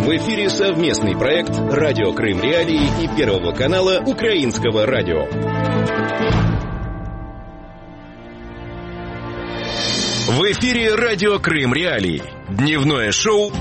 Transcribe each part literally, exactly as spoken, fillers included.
В эфире совместный проект «Радио Крым Реалии» и Первого канала Украинского радио. В эфире «Радио Крым Реалии». Дневное шоу.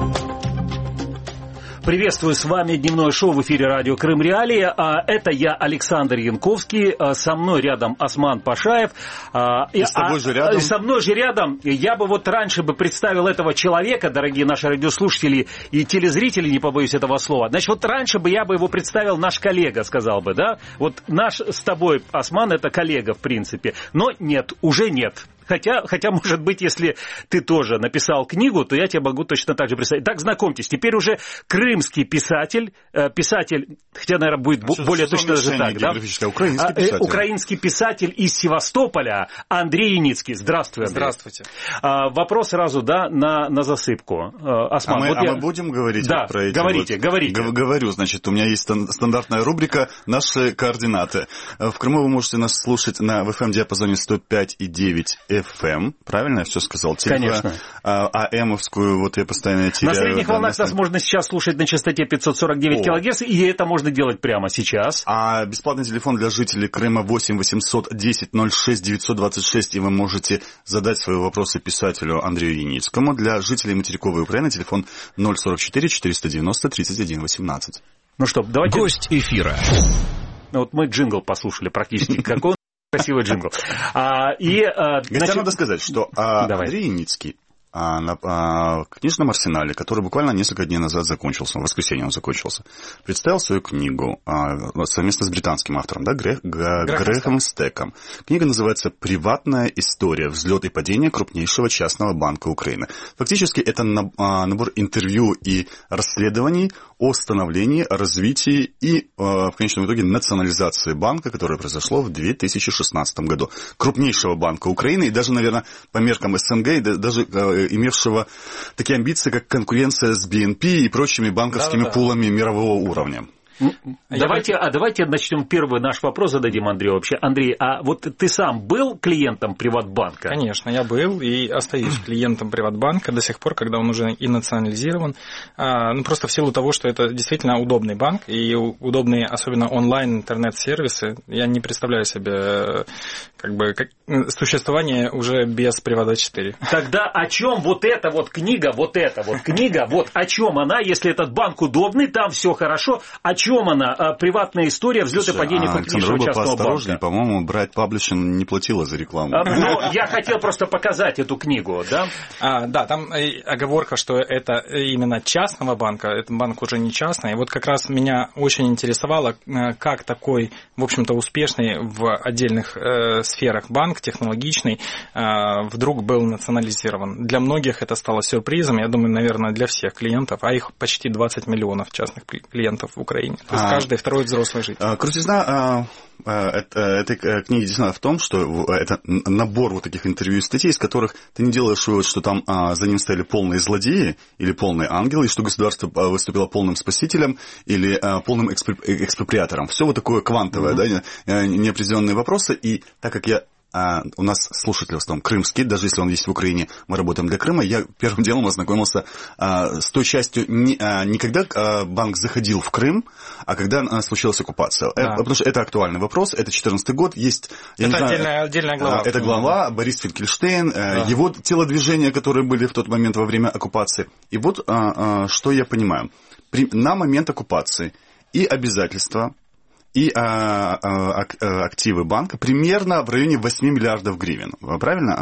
Приветствую, с вами дневное шоу в эфире радио Крым Реалии. Это я, Александр Янковский, со мной рядом Осман Пашаев. И с тобой же рядом? Со мной же рядом. Я бы вот раньше бы представил этого человека, дорогие наши радиослушатели и телезрители, не побоюсь этого слова. Значит, вот раньше бы я бы его представил наш коллега, сказал бы, да? Вот наш с тобой, Осман, это коллега, в принципе. Но нет, уже нет. Хотя, хотя, может быть, если ты тоже написал книгу, то я тебя могу точно так же представить. Так, знакомьтесь, теперь уже крымский писатель, писатель, хотя, наверное, будет а более точно даже так, да? Украинский писатель. Украинский писатель из Севастополя Андрей Яницкий. Здравствуй, Андрей. Здравствуйте. Вопрос сразу, да, на, на засыпку. Осман, а мы, вот а я... мы будем говорить да, вот про эти говорите, вот... говорите. Г- говорю, значит, у меня есть стандартная рубрика «Наши координаты». В Крыму вы можете нас слушать на эф эм-диапазоне сто пять и девять эф эм, правильно я все сказал? Конечно. А, АЭМовскую, вот я постоянно теряю. На средних да, волнах на... нас можно сейчас слушать на частоте пятьсот сорок девять килогерц, и это можно делать прямо сейчас. А бесплатный телефон для жителей Крыма восемь восемьсот десять ноль шесть девятьсот двадцать шесть, и вы можете задать свои вопросы писателю Андрею Яницкому. Для жителей материковой Украины телефон ноль сорок четыре четыреста девяносто тридцать один восемнадцать. Ну что, давайте... Гость эфира. Ну, вот мы джингл послушали практически. Какой красивый джингл. А, и, а, Гостям значит... надо сказать, что а, Андрей Яницкий а, на а, книжном арсенале, который буквально несколько дней назад закончился, в воскресенье он закончился, представил свою книгу а, совместно с британским автором, да, Грех, Г, Грехом Стеком. Книга называется «Приватная история. Взлет и падение крупнейшего частного банка Украины». Фактически это набор интервью и расследований о становлении, развитии и, в конечном итоге, национализации банка, которое произошло в две тысячи шестнадцатом году. Крупнейшего банка Украины и даже, наверное, по меркам СНГ, даже имевшего такие амбиции, как конкуренция с би эн пи и прочими банковскими да, да, пулами мирового уровня. Давайте, а давайте начнем первый наш вопрос, зададим Андрею вообще. Андрей, а вот ты сам был клиентом Приватбанка? Конечно, я был и остаюсь клиентом Приватбанка до сих пор, когда он уже и национализирован. Ну, просто в силу того, что это действительно удобный банк и удобные, особенно онлайн интернет-сервисы. Я не представляю себе как бы как, существование уже без Приват четыре. Тогда о чем вот эта вот книга, вот эта вот книга, вот о чем она, если этот банк удобный, там все хорошо, о чем она? Приватная история взлета и падения крупнейшего частного банка. По-моему, Брайт Паблишинг не платила за рекламу. Но я хотел просто показать эту книгу, да? А, да, там оговорка, что это именно частного банка, этот банк уже не частный. И вот как раз меня очень интересовало, как такой, в общем-то, успешный в отдельных э, сферах банк, технологичный, э, вдруг был национализирован. Для многих это стало сюрпризом, я думаю, наверное, для всех клиентов, а их почти двадцать миллионов частных клиентов в Украине. То есть а, каждый второй взрослый житель. А, крутизна а, а, этой книги действительно в том, что это набор вот таких интервью и статей, из которых ты не делаешь вывод, что там а, за ним стояли полные злодеи или полные ангелы, и что государство выступило полным спасителем или а, полным экспроприатором. Все вот такое квантовое, mm-hmm. да, неопределенные вопросы. И так как я Uh, у нас слушатель в основном крымский, даже если он есть в Украине, мы работаем для Крыма, я первым делом ознакомился uh, с той частью, не, uh, не когда uh, банк заходил в Крым, а когда uh, случилась оккупация. Да. Это, потому что это актуальный вопрос, это четырнадцатый год, есть... Я это не отдельная, знаю, отдельная глава. Uh, это глава, Борис Финкельштейн, uh, да. его телодвижения, которые были в тот момент во время оккупации. И вот uh, uh, что я понимаю. При, на момент оккупации и обязательства, и а, а, активы банка примерно в районе восемь миллиардов гривен. Правильно?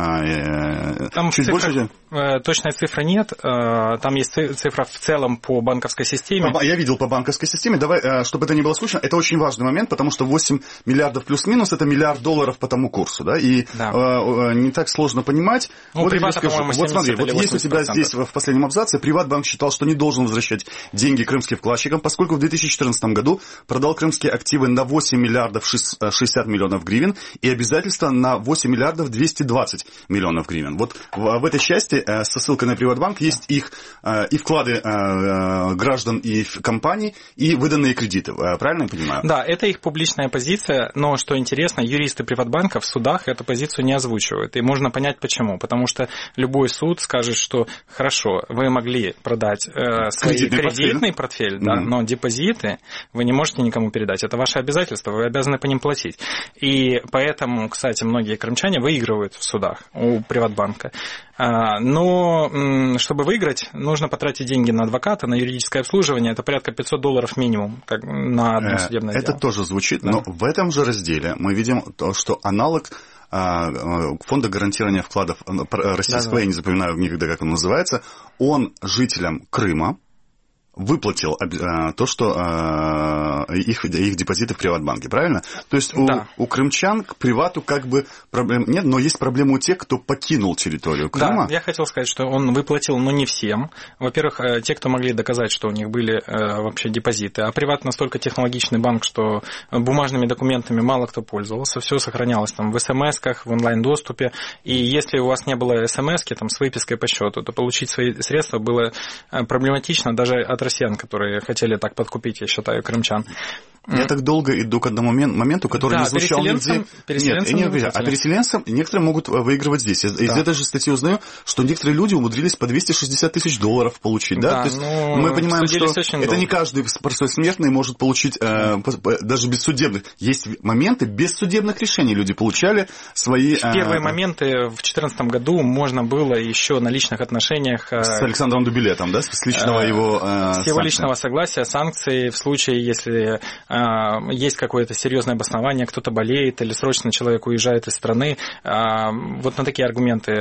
А, там чуть цифра, больше... Точной цифры нет. Там есть цифра в целом по банковской системе. Я видел по банковской системе. Давай, чтобы это не было скучно, это очень важный момент, потому что восемь миллиардов плюс-минус это миллиард долларов по тому курсу. Да? И да. не так сложно понимать. Ну, вот, Привата, скажу, вот смотри, вот есть у тебя здесь в последнем абзаце, Приватбанк считал, что не должен возвращать деньги крымским вкладчикам, поскольку в две тысячи четырнадцатом году продал крымские активы активы на восемь миллиардов шестьдесят миллионов гривен и обязательства на восемь миллиардов двести двадцать миллионов гривен. Вот в, в этой части со ссылкой на Приватбанк есть их и вклады граждан и компаний, и выданные кредиты. Правильно я понимаю? Да, это их публичная позиция, но, что интересно, юристы Приватбанка в судах эту позицию не озвучивают. И можно понять почему. Потому что любой суд скажет, что хорошо, вы могли продать э, свой кредитный, кредитный портфель, портфель да, mm-hmm. но депозиты вы не можете никому передать. Это ваше обязательство, вы обязаны по ним платить. И поэтому, кстати, многие крымчане выигрывают в судах у Приватбанка. Но чтобы выиграть, нужно потратить деньги на адвоката, на юридическое обслуживание. Это порядка пятьсот долларов минимум как на одно судебное Это дело. тоже звучит, да. Но в этом же разделе мы видим то, что аналог фонда гарантирования вкладов российского, да, да. я не запоминаю никогда, как он называется, он жителям Крыма выплатил то, что их, их депозиты в Приватбанке, правильно? То есть у, да. у крымчан к привату как бы проблем нет, но есть проблемы у тех, кто покинул территорию Крыма. Да, я хотел сказать, что он выплатил, но не всем. Во-первых, те, кто могли доказать, что у них были вообще депозиты, а Приват настолько технологичный банк, что бумажными документами мало кто пользовался, все сохранялось там в эс-эм-эсках, в онлайн-доступе, и если у вас не было эс-эм-эски там, с выпиской по счету, то получить свои средства было проблематично даже от россиян, которые хотели так подкупить, я считаю, крымчан. Я так долго иду к одному моменту, который да, не звучал нигде. Переселенцам Нет, не, а переселенцам некоторые могут выигрывать здесь. Из да. этой же статьи узнаю, что некоторые люди умудрились по двести шестьдесят тысяч долларов получить. Да? Да, То есть ну, мы понимаем, что это долго. Не каждый простой смертный может получить э, даже без судебных. Есть моменты, без судебных решений люди получали свои... В первые э, моменты в две тысячи четырнадцатом году можно было еще на личных отношениях... Э, с Александром Дубилетом, да? С личного э, его... Э, с его личного согласия, санкции в случае, если э, есть какое-то серьезное обоснование, кто-то болеет или срочно человек уезжает из страны. Вот на такие аргументы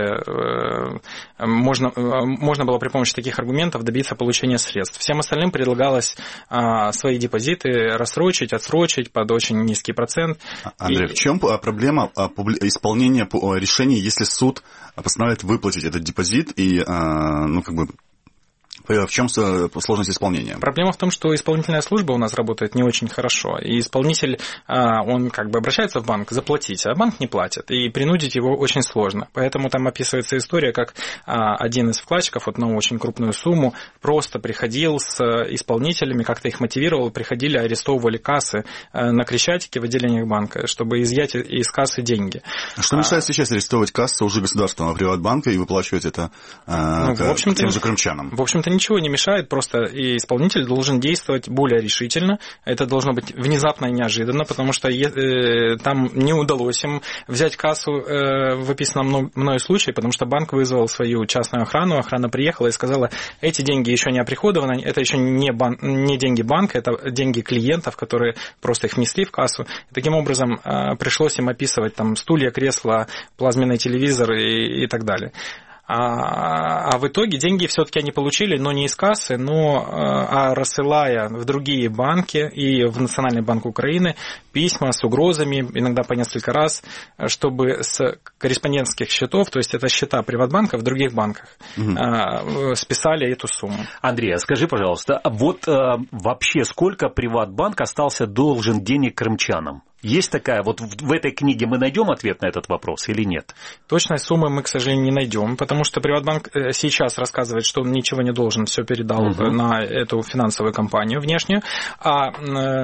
можно, можно было при помощи таких аргументов добиться получения средств. Всем остальным предлагалось свои депозиты рассрочить, отсрочить под очень низкий процент. Андрей, И... в чем проблема исполнения решений, если суд постановляет выплатить этот депозит и, ну, как бы, в чем сложность исполнения? Проблема в том, что исполнительная служба у нас работает не очень хорошо. И исполнитель, он как бы обращается в банк заплатить, а банк не платит. И принудить его очень сложно. Поэтому там описывается история, как один из вкладчиков вот на очень крупную сумму просто приходил с исполнителями, как-то их мотивировал, приходили, арестовывали кассы на Крещатике в отделениях банка, чтобы изъять из кассы деньги. А что мешает сейчас арестовывать кассу уже государственного Приватбанка и выплачивать это ну, к, к тем же крымчанам? В общем-то, ничего не мешает, просто и исполнитель должен действовать более решительно. Это должно быть внезапно и неожиданно, потому что э, там не удалось им взять кассу э, в описанном мною случае, потому что банк вызвал свою частную охрану, охрана приехала и сказала, эти деньги еще не оприходованы, это еще не, бан, не деньги банка, это деньги клиентов, которые просто их внесли в кассу. И таким образом э, пришлось им описывать там стулья, кресла, плазменный телевизор и, и так далее. А, а в итоге деньги все-таки они получили, но не из кассы, но а рассылая в другие банки и в Национальный банк Украины письма с угрозами, иногда по несколько раз, чтобы с корреспондентских счетов, то есть это счета Приватбанка в других банках, угу. списали эту сумму. Андрей, а скажи, пожалуйста, вот вообще сколько Приватбанк остался должен денег крымчанам? Есть такая, вот в этой книге мы найдем ответ на этот вопрос или нет? Точной суммы мы, к сожалению, не найдем, потому что Приватбанк сейчас рассказывает, что он ничего не должен, все передал угу. на эту финансовую компанию внешнюю. А,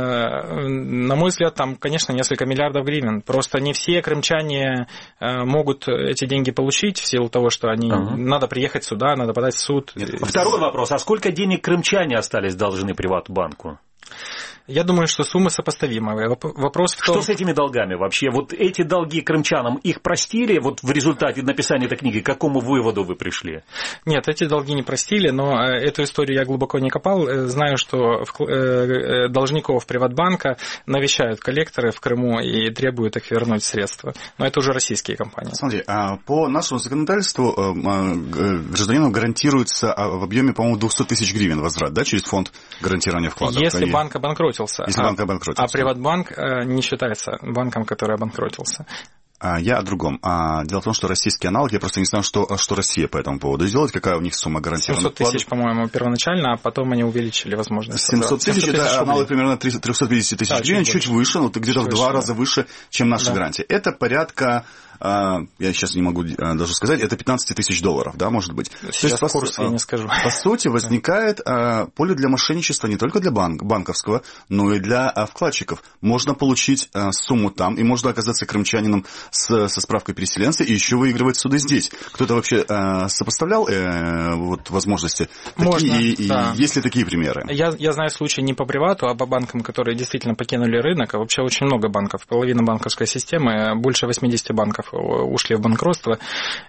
на мой взгляд, там, конечно, несколько миллиардов гривен. Просто не все крымчане могут эти деньги получить в силу того, что они угу. надо приехать сюда, надо подать в суд. Нет. Второй вопрос. А сколько денег крымчане остались должны Приватбанку? Я думаю, что суммы сопоставимы. Вопрос в том... Что с этими долгами вообще? Вот эти долги крымчанам, их простили? Вот в результате написания этой книги к какому выводу вы пришли? Нет, эти долги не простили, но эту историю я глубоко не копал. Знаю, что должников Приватбанка навещают коллекторы в Крыму и требуют их вернуть средства. Но это уже российские компании. Смотри, по нашему законодательству гражданину гарантируется в объеме, по-моему, двести тысяч гривен возврат, да, через фонд гарантирования вкладов? Если и... банк обанкротился. Если банк обанкротился. А Приватбанк не считается банком, который обанкротился. Я о другом. Дело в том, что российский аналог, я просто не знаю, что, что Россия по этому поводу делает, какая у них сумма гарантированных семьсот тысяч, по-моему, первоначально, а потом они увеличили возможность. семьсот тысяч, это аналог примерно триста пятьдесят тысяч да, гривен, чуть, чуть выше, но где-то в два раза выше, чем наша да. гарантия. Это порядка... я сейчас не могу даже сказать, это пятнадцать тысяч долларов, да, может быть. Сейчас То есть, курс по, я не скажу. По сути, возникает да. поле для мошенничества не только для банк, банковского, но и для вкладчиков. Можно получить сумму там, и можно оказаться крымчанином с, со справкой переселенца и еще выигрывать суды здесь. Кто-то вообще сопоставлял вот, возможности? Можно, такие, и, да. и есть ли такие примеры? Я, я знаю случаи не по привату, а по банкам, которые действительно покинули рынок. А вообще очень много банков. Половина банковской системы, больше восемьдесят банков ушли в банкротство.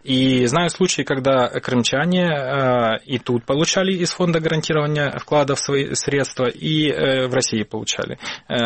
И знаю случаи, когда крымчане и тут получали из фонда гарантирования вкладов свои средства, и в России получали.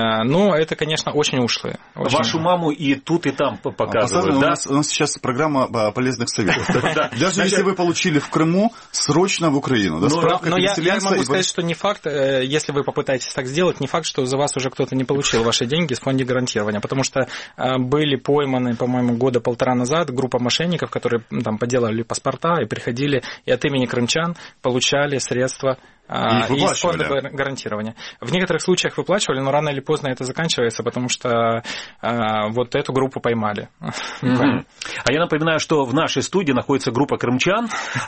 Но это, конечно, очень ушлые. Очень... Вашу маму и тут, и там показывают, а, да? У нас, у нас сейчас программа полезных советов. Даже если вы получили в Крыму, срочно в Украину. Но я могу сказать, что не факт, если вы попытаетесь так сделать, не факт, что за вас уже кто-то не получил ваши деньги из фонда гарантирования, потому что были пойманы, по-моему, года полтора назад группа мошенников, которые там поделали паспорта и приходили и от имени крымчан получали средства и из фонда гарантирования. В некоторых случаях выплачивали, но рано или поздно это заканчивается, потому что а, вот эту группу поймали. Mm-hmm. А я напоминаю, что в нашей студии находится группа крымчан.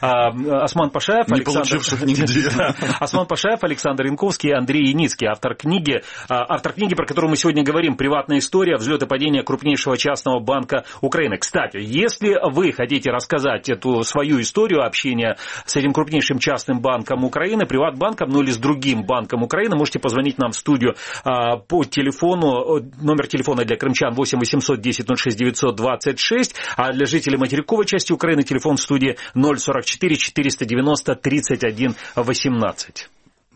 Осман Пашаев, не Александр... Осман Пашаев, Александр Янковский и Андрей Яницкий, автор книги, автор книги, про которую мы сегодня говорим, «Приватная история. Взлет и падение крупнейшего частного банка Украины». Кстати, если вы хотите рассказать эту свою историю общения с этим крупнейшим частным банком Украины, Приватбанком, ну или с другим банком Украины, можете позвонить нам в студию а, по телефону, номер телефона для крымчан восемь восемьсот десять ноль шесть девятьсот двадцать шесть, а для жителей материковой части Украины телефон в студии ноль сорок четыре четыреста девяносто тридцать один восемнадцать.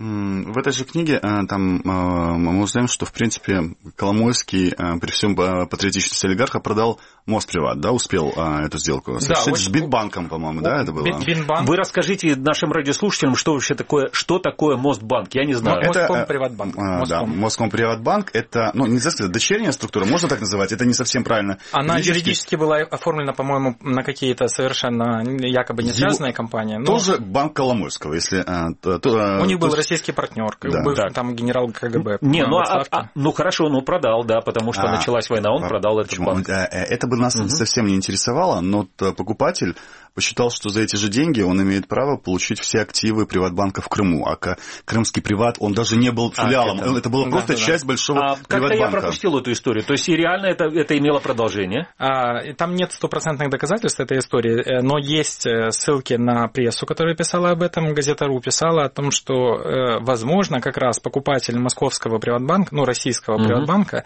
В этой же книге там мы узнаем, что, в принципе, Коломойский при всем патриотичности олигарха продал Мосприват, да, успел эту сделку совершить да, с Бинбанком, по-моему, да, это было? Бинбанк. Вы расскажите нашим радиослушателям, что вообще такое, что такое Мостбанк, я не знаю. Это, Моском-Приватбанк. Да, Моском-Приватбанк, это, ну, нельзя сказать, дочерняя структура, можно так называть, это не совсем правильно. Она юридически, юридически была оформлена, по-моему, на какие-то совершенно якобы не связанные компании. Но... Тоже банк Коломойского, если... То, то, У них был то... российский партнер, да. бывший так. там генерал КГБ. Не, ну, а, а, ну хорошо, ну продал, да, потому что а, началась война, он а, продал этот банк. Это бы нас угу. совсем не интересовало, но покупатель посчитал, что за эти же деньги он имеет право получить все активы Приватбанка в Крыму. А Крымский Приват, он даже не был филиалом, а, это... это была да, просто да, часть да. большого а, Приватбанка. Как-то я пропустил эту историю, то есть и реально это, это имело продолжение? А, там нет стопроцентных доказательств этой истории, но есть ссылки на прессу, которая писала об этом, Газета.ру писала о том, что, возможно, как раз покупатель московского Приватбанка, ну, российского угу. Приватбанка,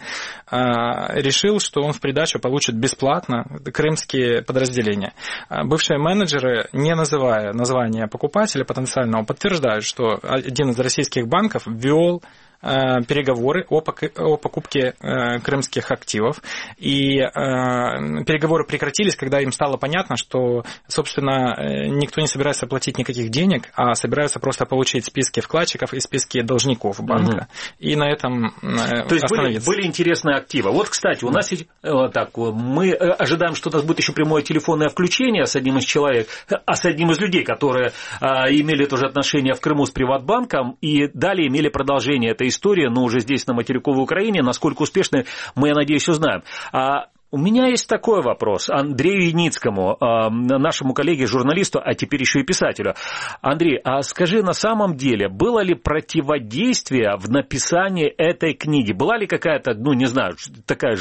решил, что он в придачу получит бесплатно крымские подразделения. Бывшие менеджеры, не называя названия покупателя потенциального, подтверждают, что один из российских банков ввел переговоры о покупке крымских активов. И переговоры прекратились, когда им стало понятно, что, собственно, никто не собирается платить никаких денег, а собираются просто получить списки вкладчиков и списки должников банка. Угу. И на этом То есть были, были интересные активы. Вот, кстати, у да. нас вот так, мы ожидаем, что у нас будет еще прямое телефонное включение с одним из человек, а с одним из людей, которые имели тоже отношение в Крыму с Приватбанком и далее имели продолжение этой история, но уже здесь, на материковой Украине. Насколько успешны, мы, я надеюсь, узнаем. А у меня есть такой вопрос Андрею Яницкому, нашему коллеге-журналисту, а теперь еще и писателю. Андрей, а скажи, на самом деле, было ли противодействие в написании этой книги? Была ли какая-то, ну, не знаю, такая...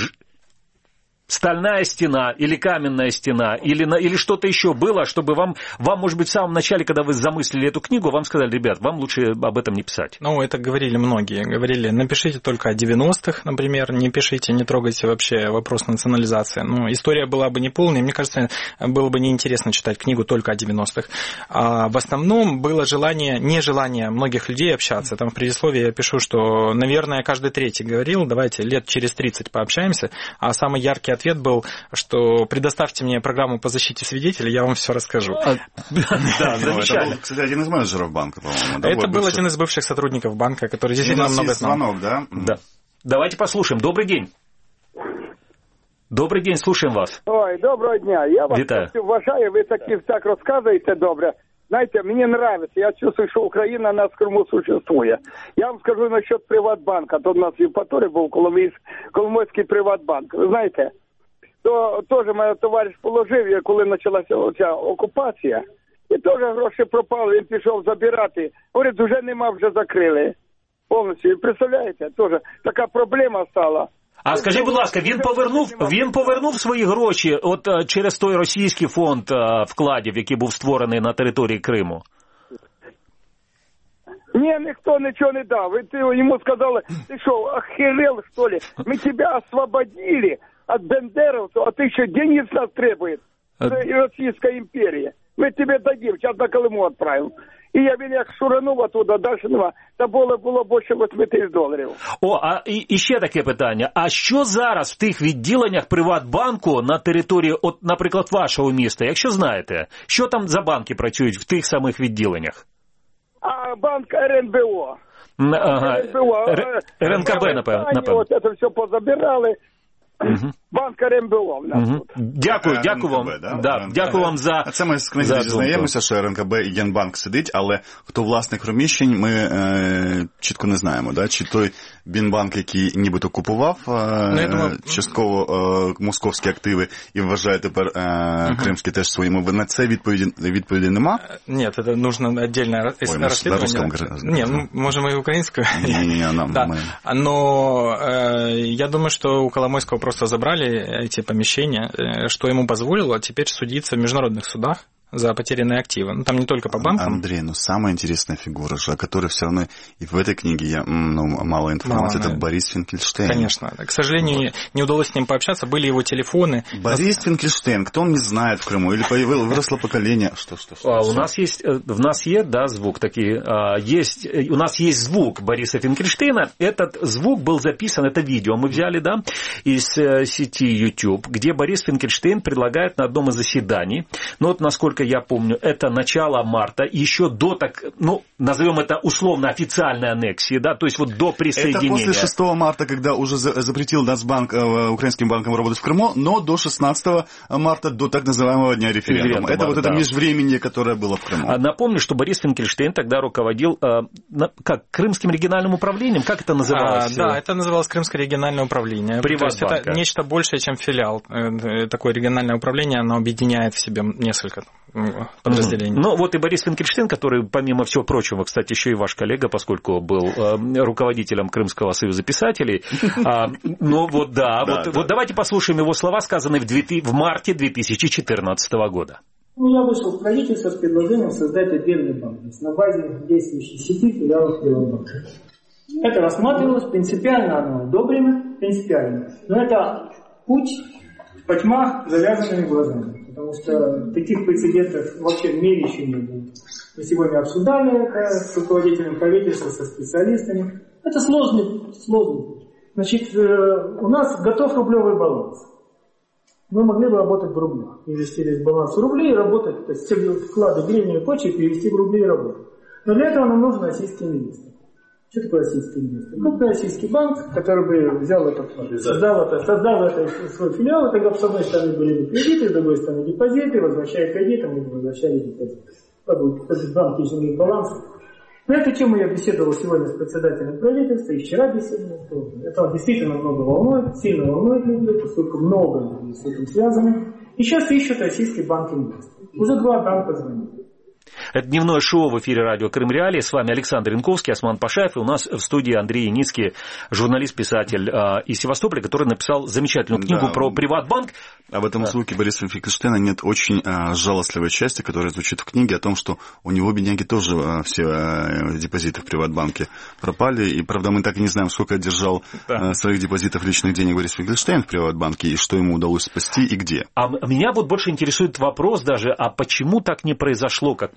стальная стена или каменная стена, или, или что-то еще было, чтобы вам, вам, может быть, в самом начале, когда вы замыслили эту книгу, вам сказали, ребят, вам лучше об этом не писать? Ну, это говорили многие. Говорили, напишите только о девяностых, например, не пишите, не трогайте вообще вопрос национализации. Ну, история была бы неполной, мне кажется, было бы неинтересно читать книгу только о девяностых. А в основном было желание, нежелание многих людей общаться. Там в предисловии я пишу, что, наверное, каждый третий говорил, давайте лет через тридцать пообщаемся, а самый яркий ответ был, что предоставьте мне программу по защите свидетелей, я вам все расскажу. Да, замечательно. Это был, кстати, один из менеджеров банка, по-моему. Это был один из бывших сотрудников банка, который действительно много знал. Звонок, да? Да. Давайте послушаем. Добрый день. Добрий день, слушаємо вас. Ой, доброго дня. Я вас Вітаю. вважаю, ви таки так розказуєте добре. Знаете, мне нравится, я чувствую, что Украина на Крыму существует. Я вам скажу насчет Приватбанка. Тут у нас в Євпаторії був Коломойський Приватбанк. Ви знаєте, то теж мене товариш положив, коли почалася оця окупація. І теж гроші пропали, він пішов забирати. Говорить, вже нема, вже закрили. Повністю. І представляєте, теж така проблема стала. А скажіть, будь ласка, він повернув, він повернув свої гроші от через той російський фонд вкладів, який був створений на території Криму? Ні, ніхто нічого не дав. Ви йому сказали, ти що, охерел, що ли? Ми тебе освободили від бендеровців, а ти ще деньги з нас требуєш. Це Російська імперія. Ми тебе дадим, зараз на Колиму відправимо. І я він як шуранув оттуда, далі нема. Та було, було більше восьми тисяч доларів. О, а і, і ще таке питання. А що зараз в тих відділеннях Приватбанку на території, от, наприклад, вашого міста, якщо знаєте, що там за банки працюють в тих самих відділеннях? А банк ер ен бе о. Ага. ер ен бе о. ер ен ка бе, напевно. От це все позабирали. Угу. Банк ер ен бе о в нас угу. тут. Дякую, дякую вам. Да? Да, дякую вам за. Це ми з книзі дізнаємося, що ер ен ка бе і Янбанк сидить, але хто власник приміщень, ми е, чітко не знаємо. Да? Чи той Бінбанк, який нібито купував е, ну, думаю... частково е, московські активи і вважає тепер е, угу. кримські теж своїми. На це відповіді, відповіді нема? Ні, це нужно отдельне розслідування. Ні, ну, можемо і українською. Ні-ні-ні, нам. Да. Но э, я думаю, что у Коломойского просто забрали эти помещения, что ему позволило теперь судиться в международных судах за потерянные активы. Ну, там не только по банкам. Андрей, ну, самая интересная фигура же, о которой все равно и в этой книге я, ну, мало информации, мало, это да. Борис Финкельштейн. Конечно. К сожалению, не удалось с ним пообщаться, были его телефоны. Борис Нас... Финкельштейн, кто он не знает в Крыму? Или выросло поколение? Что, что, что? А, у нас есть, в нас есть, да, звук такие, есть, у нас есть звук Бориса Финкельштейна. Этот звук был записан, это видео мы взяли, да, из сети YouTube, где Борис Финкельштейн предлагает на одном из заседаний, ну, вот насколько я помню, это начало марта, еще до так, ну, назовем это условно официальной аннексии, да, то есть вот до присоединения. Это после шестого марта, когда уже запретил Нацбанк украинским банкам работать в Крыму, но до шестнадцатого марта, до так называемого дня референдума. Это вот да. это межвременье, которое было в Крыму. Напомню, что Борис Финкельштейн тогда руководил, как, Крымским региональным управлением, как это называлось? А, да, это называлось Крымское региональное управление. То есть это нечто большее, чем филиал. Такое региональное управление, оно объединяет в себе несколько подразделений. Ну, вот и Борис Финкельштейн, который, помимо всего прочего, кстати, еще и ваш коллега, поскольку был э, руководителем Крымского союза писателей. А, ну, вот да, да, вот, да. вот давайте послушаем его слова, сказанные в, две, в марте две тысячи четырнадцатого года. Ну, я вышел в правительство с предложением создать отдельный банк на базе действующей сети филиалов Приватбанка. Это рассматривалось, принципиально оно одобрено, принципиально. Но это путь по тьмах завязанными глазами. Потому что таких прецедентов вообще в мире еще не было. Мы сегодня обсуждали это с руководителем правительства, со специалистами. Это сложный, сложный путь. Значит, у нас готов рублевый баланс. Мы могли бы работать в рублях. Инвестировать в баланс в рубли и работать, то есть все вклады гривны и прочее перевести в рубли и работать. Но для этого нам нужен российский инвестор. Что такое российский инвестор? Крупный российский банк, который бы взял этот фонд, создал это, создал это свой филиал, и тогда с одной стороны были кредиты, с другой стороны депозиты, возвращая кредиты, мы возвращали депозиты. Этот банк еще имеет баланс. На эту тему я беседовал сегодня с председателем правительства, и вчера беседовал тоже. Это действительно много волнует, сильно волнует людей, поскольку много людей с этим связаны. И сейчас ищут российский банк инвестор. Уже два банка звонят. Это дневное шоу в эфире радио Крым Реалии. С вами Александр Янковский, Осман Пашаев. И у нас в студии Андрей Яницкий, журналист-писатель э, из Севастополя, который написал замечательную книгу да. про Приватбанк. А в этом да. звуке Бориса Финкельштейна нет очень э, жалостливой части, которая звучит в книге, о том, что у него, бедняги, тоже э, все э, депозиты в Приватбанке пропали. И, правда, мы так и не знаем, сколько держал да. э, своих депозитов личных денег Борис Финкельштейн в Приватбанке, и что ему удалось спасти, и где. А меня вот больше интересует вопрос даже, а почему так не произошло, как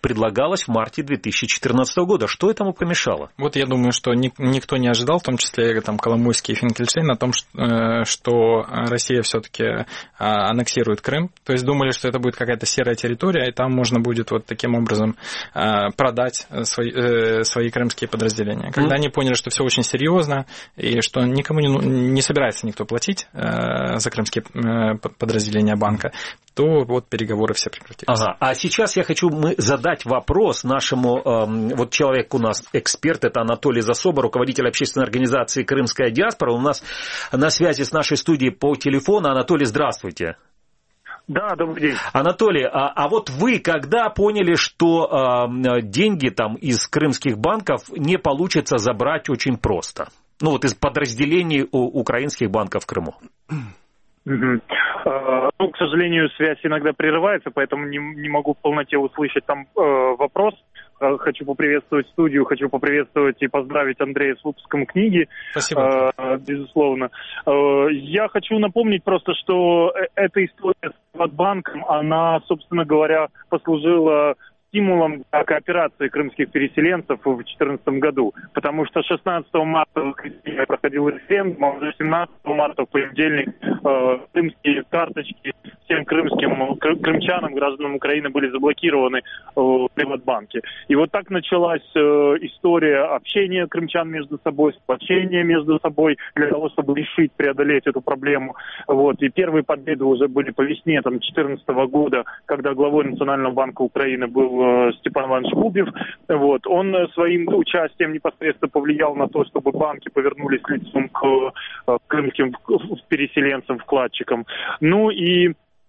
предлагалось в марте две тысячи четырнадцатого года. Что этому помешало? Вот я думаю, что никто не ожидал, в том числе там Коломойский и Финкельштейн, о том, что Россия все-таки аннексирует Крым. То есть думали, что это будет какая-то серая территория, и там можно будет вот таким образом продать свои, свои крымские подразделения. Когда mm. они поняли, что все очень серьезно, и что никому не, не собирается никто платить за крымские подразделения банка, то вот переговоры все прекратились. Ага. А сейчас я хочу мы задать вопрос нашему, э, вот человек у нас эксперт, это Анатолий Засоба, руководитель общественной организации «Крымская диаспора». У нас на связи с нашей студией по телефону. Анатолий, здравствуйте. Да, добрый день. Анатолий, а, а вот вы когда поняли, что э, деньги там из крымских банков не получится забрать очень просто? Ну вот из подразделений у украинских банков в Крыму. Угу. Ну, к сожалению, связь иногда прерывается, поэтому не, не могу в полноте услышать там э, вопрос. Хочу поприветствовать студию, хочу поприветствовать и поздравить Андрея с выпуском книги. Спасибо. Э, безусловно. Э, я хочу напомнить просто, что эта история с Приватбанком, она, собственно говоря, послужила стимулом для кооперации крымских переселенцев в две тысячи четырнадцатом году, потому что шестнадцатого марта проходил референдум, а уже семнадцатого марта в понедельник э, крымские карточки всем крымским крымчанам, гражданам Украины были заблокированы э, в Приватбанке. И вот так началась э, история общения крымчан между собой, сплочения между собой для того, чтобы решить, преодолеть эту проблему. Вот. И первые победы уже были по весне две тысячи четырнадцатого года, когда главой Национального банка Украины был Степан Иванович Кубев. Вот. Он своим участием непосредственно повлиял на то, чтобы банки повернулись лицом к крымским переселенцам, вкладчикам. Ну и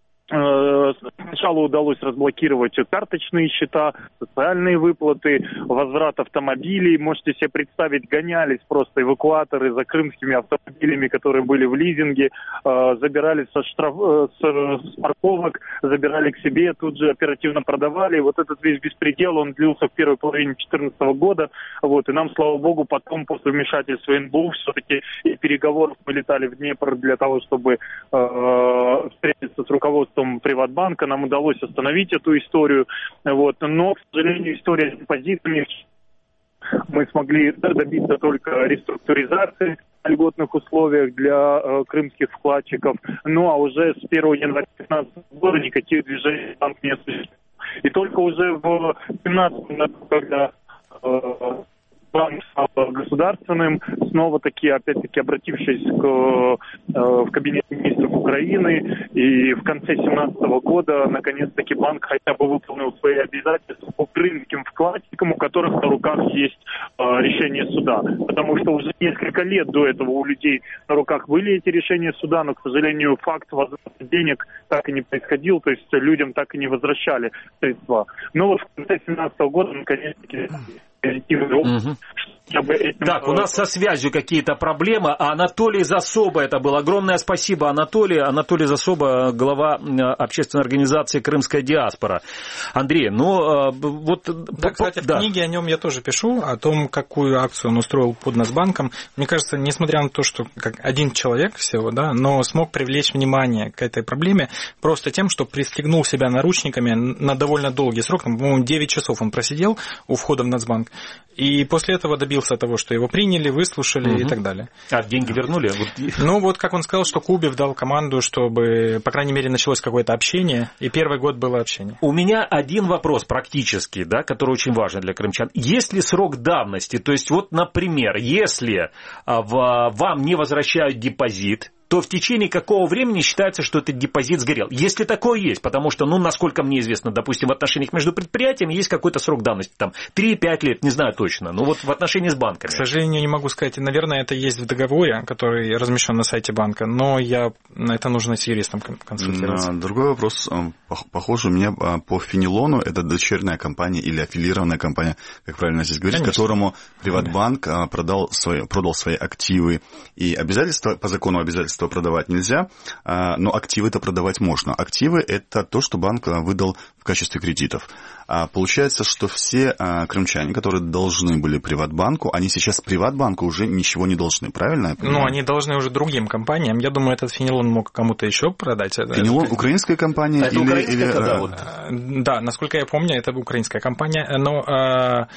сначала удалось разблокировать карточные счета, социальные выплаты, возврат автомобилей. Можете себе представить, гонялись просто эвакуаторы за крымскими автомобилями, которые были в лизинге, забирали со штраф... с парковок, забирали к себе, тут же оперативно продавали. Вот этот весь беспредел, он длился в первой половине две тысячи четырнадцатого года. Вот. И нам, слава богу, потом, после вмешательства эн бэ у, все-таки и переговоров мы летали в Днепр для того, чтобы э, встретиться с руководством Приватбанка, нам удалось остановить эту историю, вот. Но, к сожалению, история с депозитами, мы смогли добиться только реструктуризации на льготных условиях для э, крымских вкладчиков, ну а уже с первого января две тысячи пятнадцатого года никаких движений банк не осуществляет. И только уже в две тысячи семнадцатом году, когда э, банк стал государственным, снова-таки, опять-таки, обратившись к, э, в кабинет министров Украины, и в конце две тысячи семнадцатого года, наконец-таки, банк хотя бы выполнил свои обязательства по крымским вкладчикам, у которых на руках есть э, решение суда. Потому что уже несколько лет до этого у людей на руках были эти решения суда, но, к сожалению, факт возврата денег так и не происходил, то есть людям так и не возвращали средства. Но вот в конце две тысячи семнадцатого года, наконец-таки, Угу. Так, у нас со связью какие-то проблемы. А Анатолий Засоба это был. Огромное спасибо, Анатолий. Анатолий Засоба, глава общественной организации «Крымская диаспора». Андрей, ну вот... Да, кстати, в да. книге о нем я тоже пишу, о том, какую акцию он устроил под Нацбанком. Мне кажется, несмотря на то, что как один человек всего, да, но смог привлечь внимание к этой проблеме просто тем, что пристегнул себя наручниками на довольно долгий срок, там, по-моему, девять часов он просидел у входа в Нацбанк, и после этого добился того, что его приняли, выслушали угу. и так далее. А деньги вернули? Ну, вот как он сказал, что Кубев дал команду, чтобы, по крайней мере, началось какое-то общение, и первый год было общение. У меня один вопрос практически, да, который очень важен для крымчан. Есть ли срок давности? То есть, вот, например, если в, вам не возвращают депозит, то в течение какого времени считается, что этот депозит сгорел? Если такое есть, потому что, ну, насколько мне известно, допустим, в отношениях между предприятиями есть какой-то срок давности, там, три-пять лет, не знаю точно, но вот в отношении с банками. К сожалению, не могу сказать, наверное, это есть в договоре, который размещен на сайте банка, но я, это нужно с юристом консультироваться. Другой вопрос, похоже, у меня по Фенилону, это дочерняя компания или аффилированная компания, как правильно здесь говорить, Конечно. Которому Приватбанк продал свои, продал свои активы, и обязательства, по закону обязательства продавать нельзя, но активы-то продавать можно. Активы – это то, что банк выдал в качестве кредитов. А получается, что все а, крымчане, которые должны были Приватбанку, они сейчас Приватбанку уже ничего не должны, правильно я понимаю? Ну, они должны уже другим компаниям. Я думаю, этот фенилон мог кому-то еще продать. Фенилон это... украинская компания? Это или, украинская, или... да, вот. Да, насколько я помню, это украинская компания, но... А...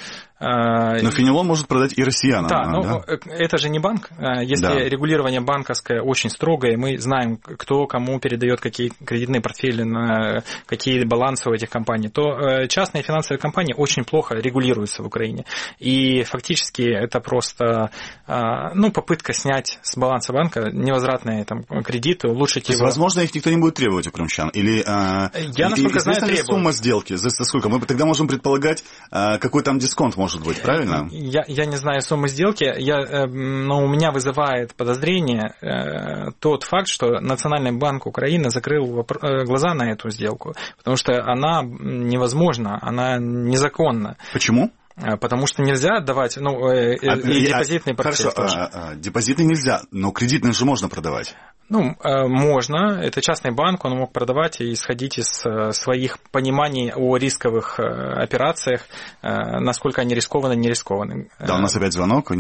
Но фенилон может продать и россиянам. Да, а, но да? это же не банк. Если да. регулирование банковское очень строгое, мы знаем, кто кому передает какие кредитные портфели, на какие балансы у этих компаний, то частные финансовые компании очень плохо регулируются в Украине. И фактически это просто ну, попытка снять с баланса банка невозвратные там, кредиты, улучшить то его. Возможно, их никто не будет требовать у крымчан? Или, Я, насколько знаю, требую. Сумма сделки? За сколько? Мы тогда можем предполагать, какой там дисконт может Может быть, правильно? Я, я не знаю суммы сделки, я, но у меня вызывает подозрение э, тот факт, что Национальный банк Украины закрыл глаза на эту сделку, потому что она невозможна, она незаконна. Почему? Потому что нельзя отдавать, ну, э, а, и депозитный портфель. Хорошо, а, а, депозитный нельзя, но кредитный же можно продавать. Ну, можно. Это частный банк, он мог продавать и исходить из своих пониманий о рисковых операциях, насколько они рискованы, не рискованы. Да, у нас опять звонок.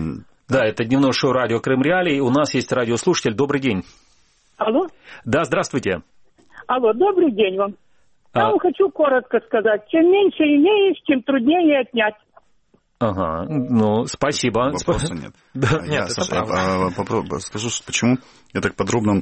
Да, это дневное шоу «Радио Крым Реалии». У нас есть радиослушатель. Добрый день. Алло? Да, здравствуйте. Алло, добрый день вам. А... Я вам хочу коротко сказать. Чем меньше имеешь, тем труднее отнять. Ага, ну, спасибо. Вопроса нет. Да, я, нет, Саша, это я попробую, скажу, почему я так подробно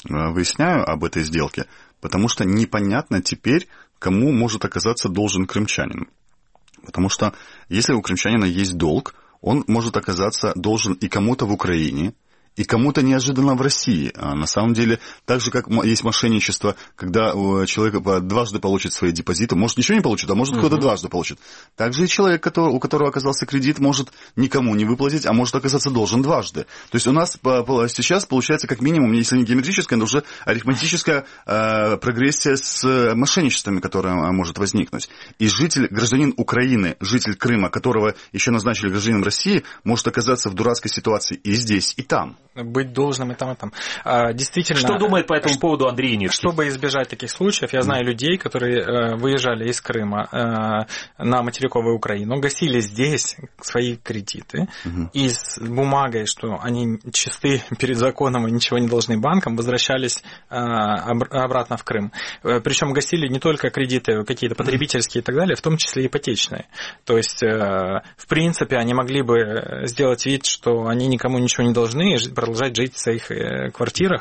выясняю об этой сделке. Потому что непонятно теперь, кому может оказаться должен крымчанин. Потому что если у крымчанина есть долг, он может оказаться должен и кому-то в Украине, и кому-то неожиданно в России. А на самом деле, так же, как есть мошенничество, когда человек дважды получит свои депозиты, может, ничего не получит, а может, uh-huh. кто-то дважды получит. Также и человек, который, у которого оказался кредит, может никому не выплатить, а может оказаться должен дважды. То есть у нас сейчас получается как минимум, если не геометрическая, но уже арифметическая э, прогрессия с мошенничествами, которая может возникнуть. И житель, гражданин Украины, житель Крыма, которого еще назначили гражданином России, может оказаться в дурацкой ситуации и здесь, и там. Быть должным и там, и там. А, действительно... Что думает по этому ш... поводу Андрей Яневский? Чтобы избежать таких случаев, я знаю mm. людей, которые э, выезжали из Крыма э, на материковую Украину, гасили здесь свои кредиты, mm-hmm. и с бумагой, что они чисты перед законом и ничего не должны банкам, возвращались э, об- обратно в Крым. Причем гасили не только кредиты какие-то потребительские и так далее, в том числе и ипотечные. То есть, э, в принципе, они могли бы сделать вид, что они никому ничего не должны, продолжать жить в своих квартирах,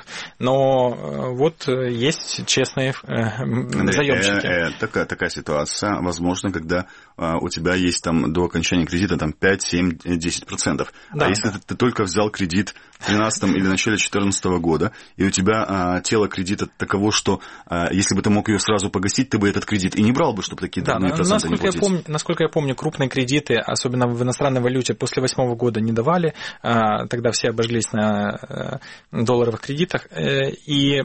но вот есть честные заемщики. Э, э, такая, такая ситуация возможно, когда э, у тебя есть там до окончания кредита там пять, семь, десять процентов. Да, а если да. ты, ты только взял кредит в тринадцатом или начале две тысячи четырнадцатого года, и у тебя э, тело кредита таково, что э, если бы ты мог ее сразу погасить, ты бы этот кредит и не брал бы, чтобы такие да, проценты насколько не платить. Я помню, насколько я помню, крупные кредиты, особенно в иностранной валюте, после восьмого года не давали, э, тогда все обожглись на долларовых кредитах, и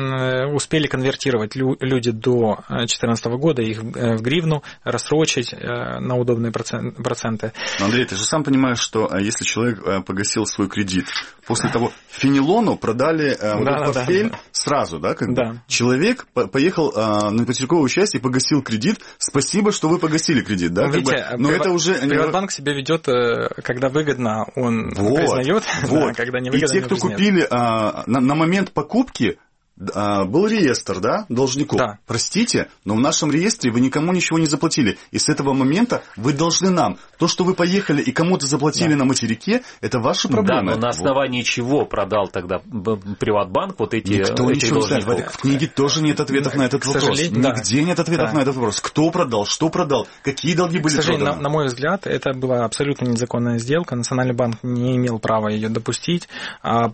успели конвертировать люди до две тысячи четырнадцатого года их в гривну, рассрочить на удобные проценты. Но, Андрей, ты же сам понимаешь, что если человек погасил свой кредит, после того Фенилону продали да, вот этот портфель да, сразу, да? Как да. бы. Человек поехал на материковую часть и погасил кредит. Спасибо, что вы погасили кредит, да? Ну, видите, бы, но приват, это уже... Приватбанк себя ведет, когда выгодно, он вот, признает, вот. Да, когда не выгодно, и те, кто купили а, на, на момент покупки, а, был реестр, да, должников. Да. Простите, но в нашем реестре вы никому ничего не заплатили. И с этого момента вы должны нам. То, что вы поехали и кому-то заплатили да. на материке, это ваши проблемы. Да, но на основании вот. чего продал тогда Приватбанк вот эти Никто эти ничего не знает. В книге тоже нет ответов на этот вопрос. Нигде нет ответов да. на этот вопрос. Кто продал, что продал, какие долги были К сожалению, проданы. На, на мой взгляд, это была абсолютно незаконная сделка. Национальный банк не имел права ее допустить. А,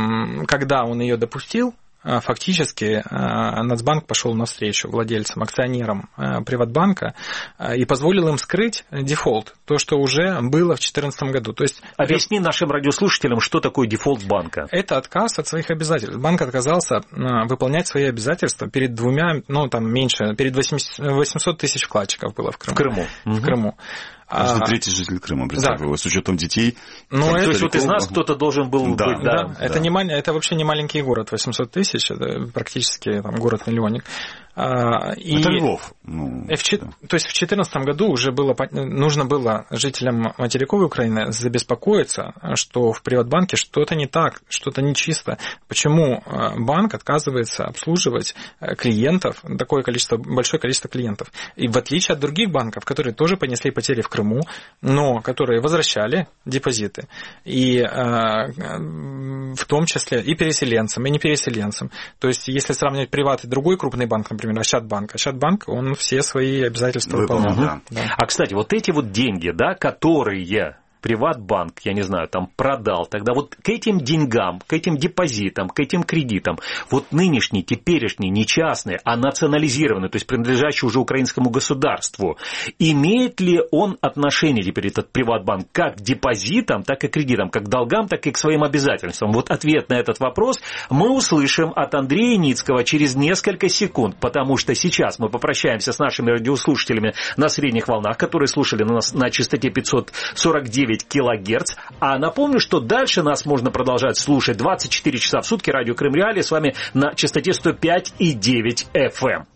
когда он ее допустил, фактически Нацбанк пошел навстречу владельцам, акционерам Приватбанка и позволил им скрыть дефолт, то, что уже было в две тысячи четырнадцатом году. То есть, объясни нашим радиослушателям, что такое дефолт банка. Это отказ от своих обязательств. Банк отказался выполнять свои обязательства перед двумя, ну там меньше, перед восемьсот тысяч вкладчиков было в Крыму. В Крыму. В Крыму. Каждый а, третий житель Крыма, представь, да. с учетом детей. Ну, то есть вот из нас кто-то должен был да, быть. Да, да, да. Это, не, это вообще не маленький город, восемьсот тысяч, это практически там, город-миллионник. И это Львов. Ну, в, да. То есть в две тысячи четырнадцатом году уже было, нужно было жителям материковой Украины забеспокоиться, что в Приватбанке что-то не так, что-то нечисто. Почему банк отказывается обслуживать клиентов, такое количество, большое количество клиентов. И в отличие от других банков, которые тоже понесли потери в Крыму, но которые возвращали депозиты, и в том числе и переселенцам, и не переселенцам. То есть если сравнивать Приват и другой крупный банк, например, Ощадбанк, Ощадбанк, он все свои обязательства выполнял. Да. Да. А, кстати, вот эти вот деньги, да, которые Приватбанк, я не знаю, там продал, тогда вот к этим деньгам, к этим депозитам, к этим кредитам, вот нынешние, теперешние, не частные, а национализированные, то есть принадлежащие уже украинскому государству, имеет ли он отношение теперь, этот Приватбанк, как к депозитам, так и к кредитам, как к долгам, так и к своим обязательствам? Вот ответ на этот вопрос мы услышим от Андрея Ницкого через несколько секунд, потому что сейчас мы попрощаемся с нашими радиослушателями на средних волнах, которые слушали нас на частоте пятьсот сорок девять килогерц. А напомню, что дальше нас можно продолжать слушать двадцать четыре часа в сутки. Радио Крым Реалии с вами на частоте сто пять и девять эф эм.